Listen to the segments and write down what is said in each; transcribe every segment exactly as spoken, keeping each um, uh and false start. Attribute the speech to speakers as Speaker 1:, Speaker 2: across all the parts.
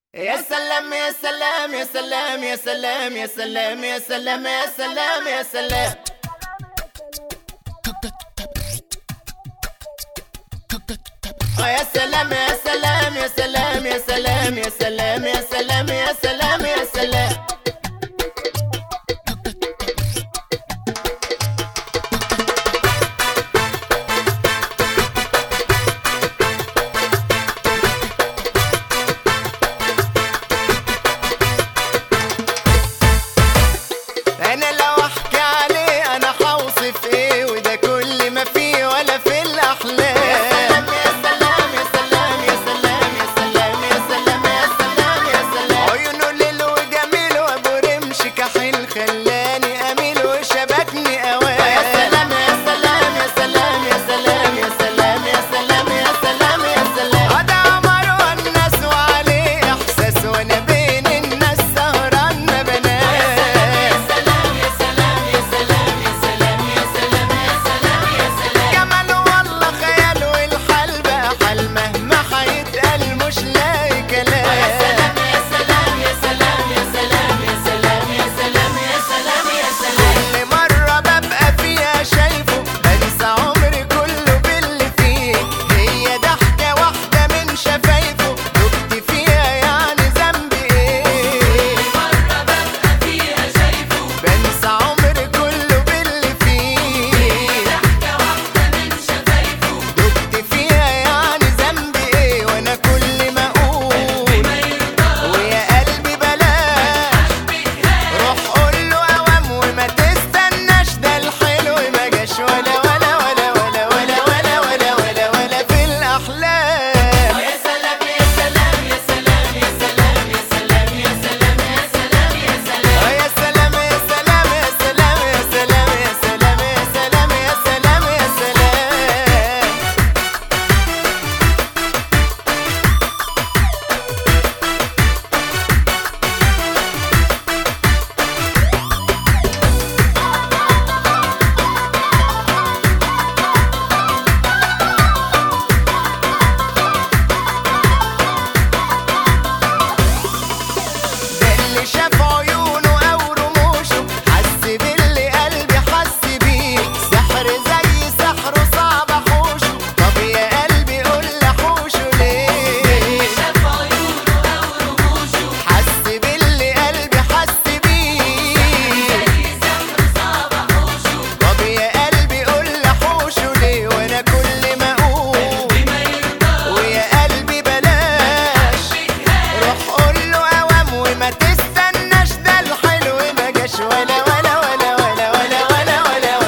Speaker 1: يا سلام يا سلام يا سلام يا سلام يا سلام يا سلام يا سلام يا سلام يا سلام يا سلام يا سلام يا سلام يا سلام يا سلام يا سلام يا سلام انا لو احكي عليه انا حوصف ايه وده كل ما فيه ولا في الاحلام. يا سلام يا سلام يا سلام يا سلام يا سلام يا سلام يا سلام عيونه ليل وجميل وابو رمش كحيل خلاني اميل وشبكني اوام. يا سلام يا سلام يا سلام يا سلام يا سلام يا سلام يا سلام يا سلام هذا عمر والناس وعليه احساس وانا بين الناس سهران ما بنام.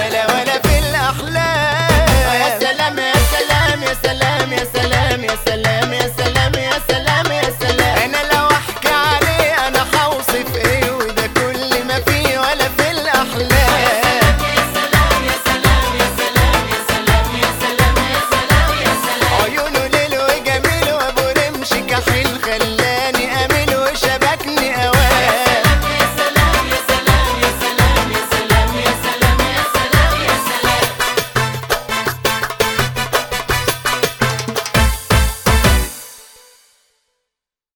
Speaker 1: يا سلام يا سلام يا سلام